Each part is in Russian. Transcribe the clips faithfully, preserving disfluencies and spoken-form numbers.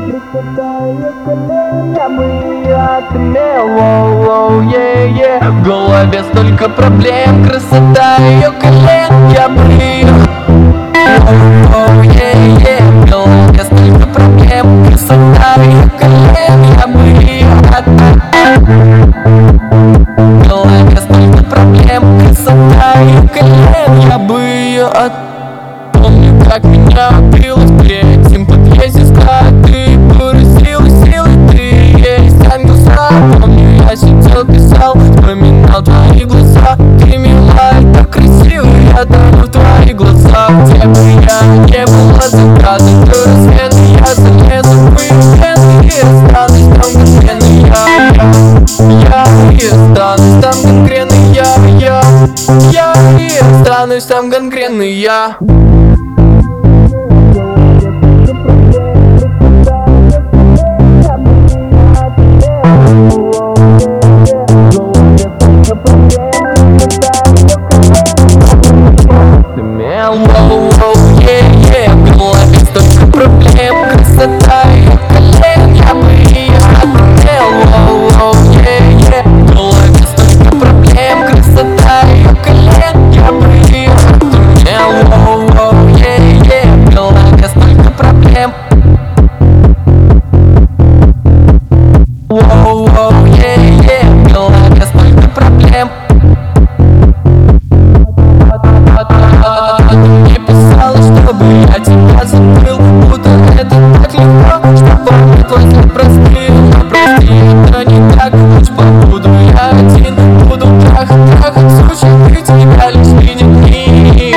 Я бы ее отымел, воу, е, е. В голове столько проблем, красота ее колен. Я бы ее, воу, е, е. В голове столько проблем, красота ее колен. Я бы ее отымел. В голове столько проблем, красота ее колен. Я бы ее от... Помню, как меня убило в третьем подъезде склад. Ты порысила силы, ты есть ангел сам. Помню, я сидел, писал, вспоминал твои глаза. Ты милая, так красива, я тону в твоих глазах. Где бы я не была, закаты до рассвета я залезу в твои вены и останусь там конкретно я, я. Я и останусь там конкретно я, я. Я и останусь там конкретно я. Воу, воу, е, е. В голове столько проблем, красота ее колен. Я бы ее отымел, воу, воу, е, е. В голове столько проблем, красота ее колен. Я бы ее отымел, воу, воу, е, е. В голове столько проблем, воу, воу, е, е. В голове столько проблем. Не писала, чтобы я тебя забыл, будто это так легко, чтобы мне твой взгляд простыл. Но прости, это не так, лучше побуду я один. Буду трахать, трахать, слушай, ты тебя лишь видит.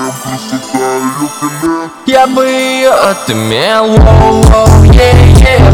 Я бы ее отымел, воу, воу, е, е.